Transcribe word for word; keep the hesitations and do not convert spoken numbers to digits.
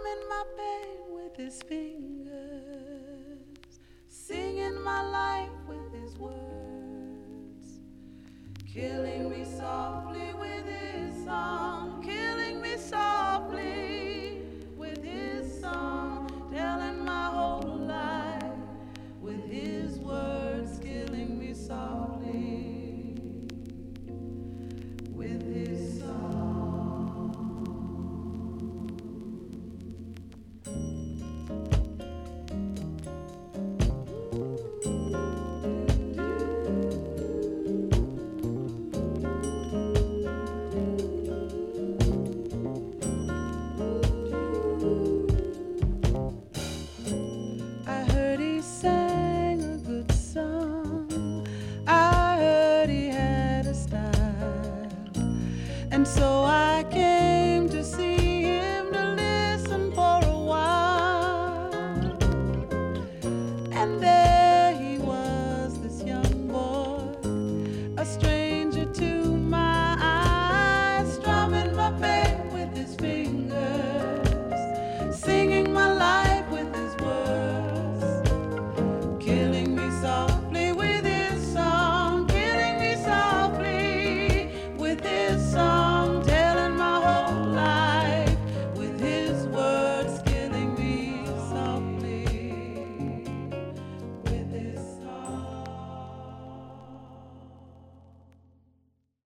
Drumming my pain with his fingers, singing my life with his words, killing me softly with his song, killing me softly with his song, telling my whole life with his words, killing me softly with his song.